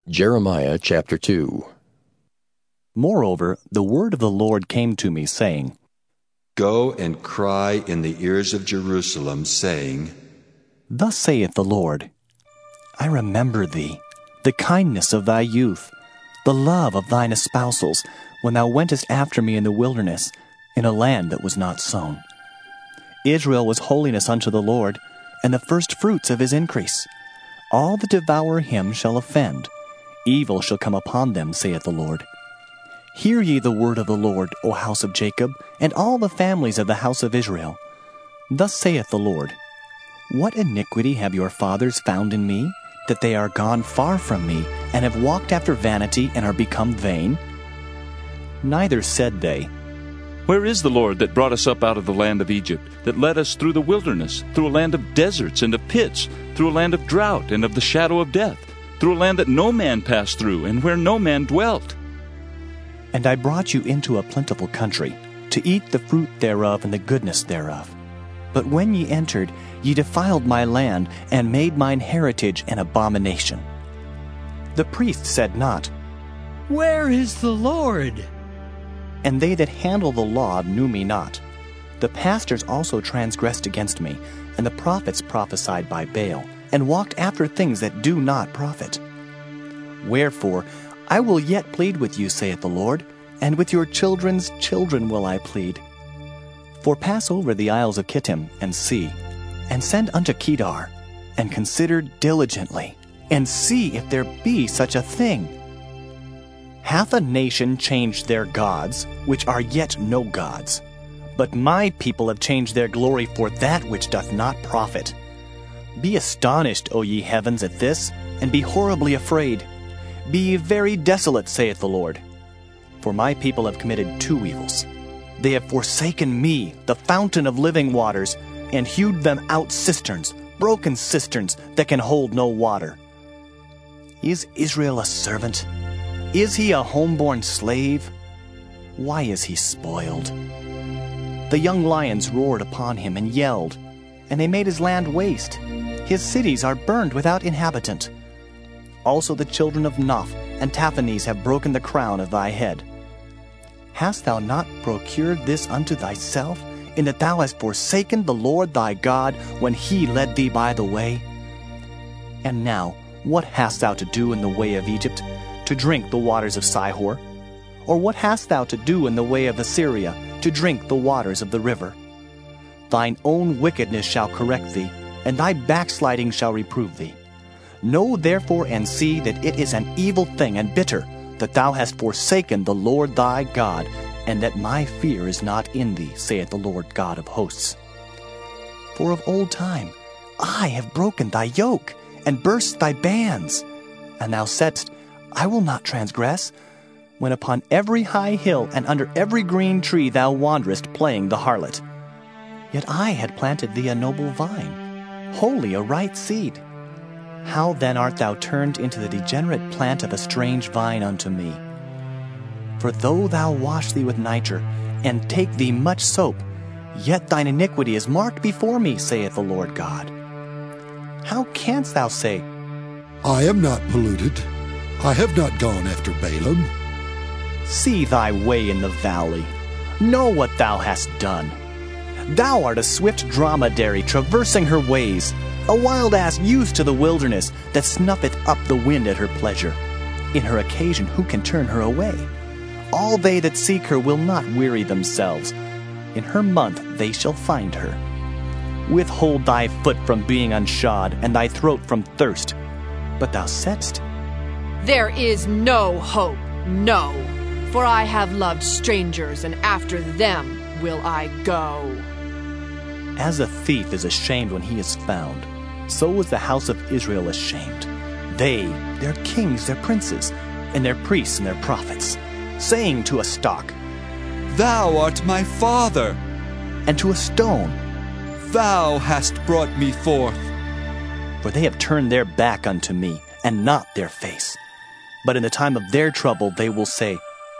Jeremiah chapter 2. Moreover, the word of the Lord came to me, saying, Go and cry in the ears of Jerusalem, saying, Thus saith the Lord, I remember thee, the kindness of thy youth, the love of thine espousals, when thou wentest after me in the wilderness, in a land that was not sown. Israel was holiness unto the Lord, and the firstfruits of his increase. All that devour him shall offend. Evil shall come upon them, saith the Lord. Hear ye the word of the Lord, O house of Jacob, and all the families of the house of Israel. Thus saith the Lord, What iniquity have your fathers found in me, that they are gone far from me, and have walked after vanity, and are become vain? Neither said they, Where is the Lord that brought us up out of the land of Egypt, that led us through the wilderness, through a land of deserts and of pits, through a land of drought and of the shadow of death, through a land that no man passed through, and where no man dwelt? And I brought you into a plentiful country, to eat the fruit thereof and the goodness thereof. But when ye entered, ye defiled my land, and made mine heritage an abomination. The priests said not, Where is the Lord? And they that handle the law knew me not. The pastors also transgressed against me, and the prophets prophesied by Baal, and walked after things that do not profit. Wherefore I will yet plead with you, saith the Lord, and with your children's children will I plead. For pass over the isles of Kittim, and see, and send unto Kedar, and consider diligently, and see if there be such a thing. Hath a nation changed their gods, which are yet no gods? But my people have changed their glory for that which doth not profit. Be astonished, O ye heavens, at this, and be horribly afraid. Be ye very desolate, saith the Lord. For my people have committed two evils. They have forsaken me, the fountain of living waters, and hewed them out cisterns, broken cisterns that can hold no water. Is Israel a servant? Is he a homeborn slave? Why is he spoiled? The young lions roared upon him and yelled, and they made his land waste. His cities are burned without inhabitant. Also the children of Noph and Taphanes have broken the crown of thy head. Hast thou not procured this unto thyself, in that thou hast forsaken the Lord thy God, when he led thee by the way? And now, what hast thou to do in the way of Egypt, to drink the waters of Sihor? Or what hast thou to do in the way of Assyria, to drink the waters of the river? Thine own wickedness shall correct thee, and thy backsliding shall reprove thee. Know therefore and see that it is an evil thing and bitter, that thou hast forsaken the Lord thy God, and that my fear is not in thee, saith the Lord God of hosts. For of old time I have broken thy yoke, and burst thy bands. And thou saidst, I will not transgress, when upon every high hill and under every green tree thou wanderest playing the harlot. Yet I had planted thee a noble vine, wholly a right seed. How then art thou turned into the degenerate plant of a strange vine unto me? For though thou wash thee with nitre, and take thee much soap, yet thine iniquity is marked before me, saith the Lord God. How canst thou say, I am not polluted, I have not gone after Balaam? See thy way in the valley, know what thou hast done. Thou art a swift dromedary traversing her ways, a wild ass used to the wilderness, that snuffeth up the wind at her pleasure. In her occasion who can turn her away? All they that seek her will not weary themselves. In her month they shall find her. Withhold thy foot from being unshod, and thy throat from thirst. But thou saidst, There is no hope, no, for I have loved strangers, and after them will I go. As a thief is ashamed when he is found, so was the house of Israel ashamed. They, their kings, their princes, and their priests and their prophets, saying to a stock, Thou art my father, and to a stone, Thou hast brought me forth. For they have turned their back unto me, and not their face. But in the time of their trouble they will say,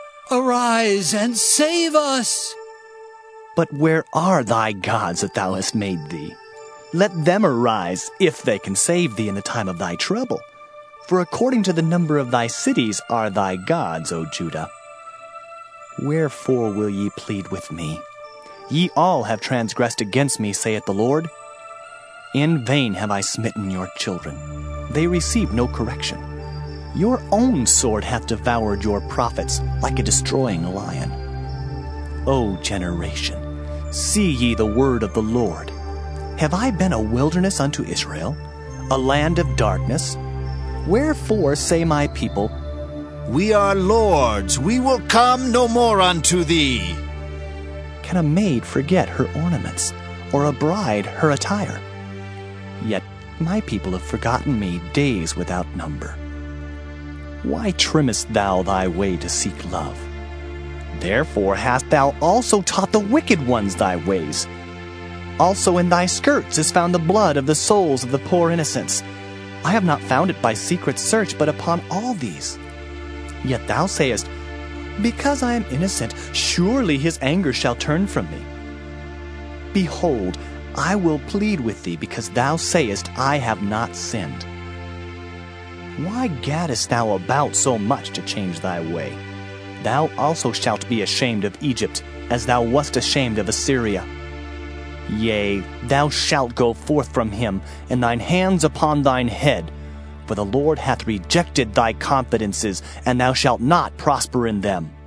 Arise and save us! But where are thy gods that thou hast made thee? Let them arise, if they can save thee in the time of thy trouble. For according to the number of thy cities are thy gods, O Judah. Wherefore will ye plead with me? Ye all have transgressed against me, saith the Lord. In vain have I smitten your children. They receive no correction. Your own sword hath devoured your prophets like a destroying lion. O generation, see ye the word of the Lord. Have I been a wilderness unto Israel, a land of darkness? Wherefore say my people, We are lords, we will come no more unto thee. Can a maid forget her ornaments, or a bride her attire? Yet my people have forgotten me days without number. Why trimmest thou thy way to seek love? Therefore hast thou also taught the wicked ones thy ways. Also in thy skirts is found the blood of the souls of the poor innocents. I have not found it by secret search, but upon all these. Yet thou sayest, Because I am innocent, surely his anger shall turn from me. Behold, I will plead with thee, because thou sayest, I have not sinned. Why gaddest thou about so much to change thy way? Thou also shalt be ashamed of Egypt, as thou wast ashamed of Assyria. Yea, thou shalt go forth from him, and thine hands upon thine head. For the Lord hath rejected thy confidences, and thou shalt not prosper in them.